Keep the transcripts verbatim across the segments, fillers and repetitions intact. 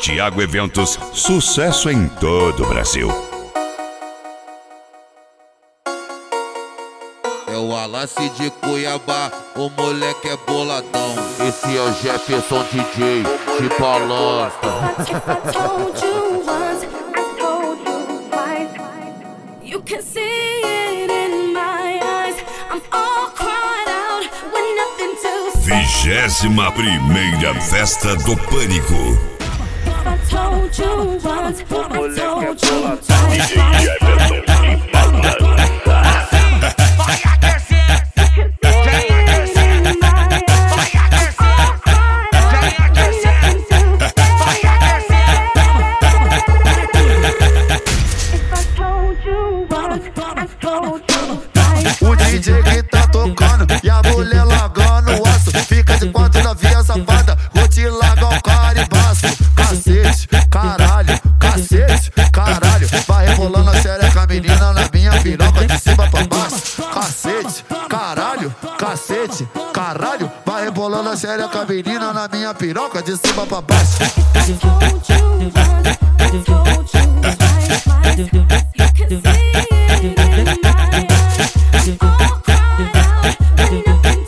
Thiago Eventos, sucesso em todo o Brasil. É o Alassi de Cuiabá, o moleque é boladão. Esse é o Jefferson D J de Paulista. If I told you once, I told you twice. You can see it in my eyes. I'm all cried out with nothing to say. Vigésima primeira Festa do Pânico. If I told you once, I told you twice. D J Jefferson de Paulista. O D J que tá tocando e a mulher largando o osso. Fica de quatro na via safada, vou te largar o caribaço. Cacete, caralho, cacete, caralho. Vai rebolando a xereca, menina, na minha piroca de cima pra baixo. Cacete, caralho, cacete, caralho. Vai rebolando a xereca, menina, na minha piroca de cima pra baixo. I told you once, I told you twice. You can see it in my eyes. I'm all cried out with nothing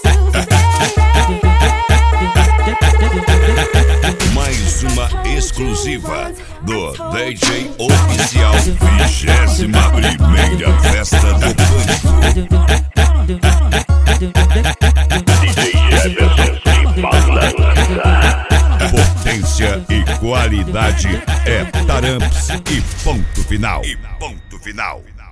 to say. Mais uma exclusiva do D J Oficial, vigésima primeira Festa do Pânico. D J Jefferson de Paulista. Potência e qualidade é Taramps e ponto final. E ponto final.